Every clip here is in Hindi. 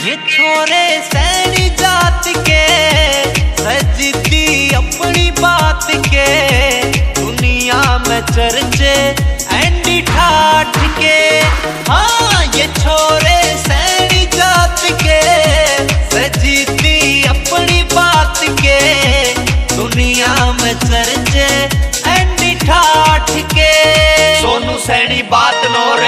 ये छोरे सैनी जात के सजती अपनी बात के, दुनिया में चर्चे एंडी ठाठ के। हाँ ये छोरे सैनी जात के सजती अपनी बात के, दुनिया में चर्चे एंडी ठाठ के। सोनू सैनी बात नो रे।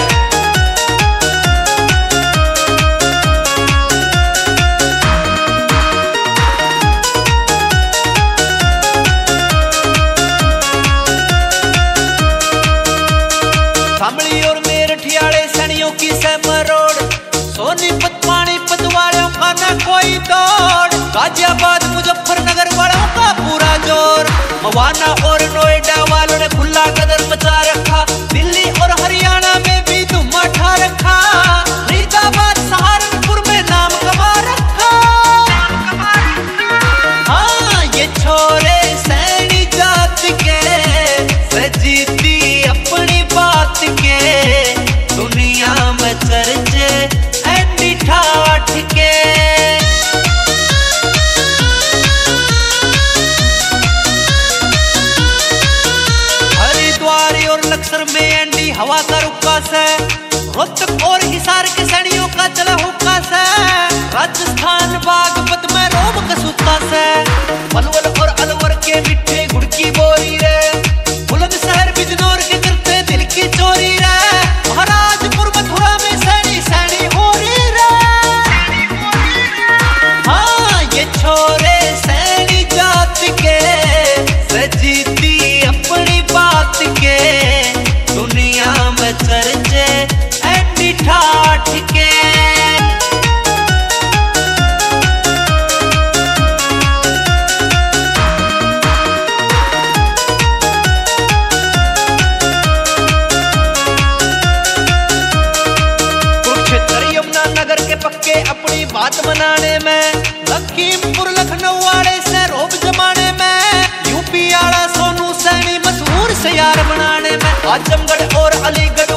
शामली और मेरठियाड़े सैनियों की सहमरोड, सोनीपत पानीपत वालों का न कोई तोड़, गाजियाबाद मुजफ्फरनगर वालों का पूरा जोर, मवाना और नोएडा वालों ने खुला कदर मचा रखा, दिल्ली और हरियाणा में भी धूम मचा रखा, फरीदाबाद सहारनपुर में नाम कमा रखा। हाँ ये छोरे सैनी जात के सजीती अपनी बात के, दुनिया में चर्चे एंडी ठाठ के। हरिद्वार और लक्सर में एंडी हवा का रुक्का से, रोहतक और हिसार के सैनियों का चला हुक्का से, राजस्थान बागपत में रोम कसूता से, पलवल और अलवर के मिठे गुड़ की बोरी रे, बुलंदशहर बिजनौर के करते दिल की चोरी रे, महाराजपुर मथुरा में सैनी सैनी हो रही रे। हाँ ये छोरे सैनी जात के सजीती अपनी बात के, दुनिया में चर्चे एंडी ठाठ के। नगर के पक्के अपनी बात बनाने में, लखीमपुर लखनऊ वाले से रोब जमाने में, यूपी आला सोनू सैनी मशहूर से यार बनाने में, आजमगढ़ और अलीगढ़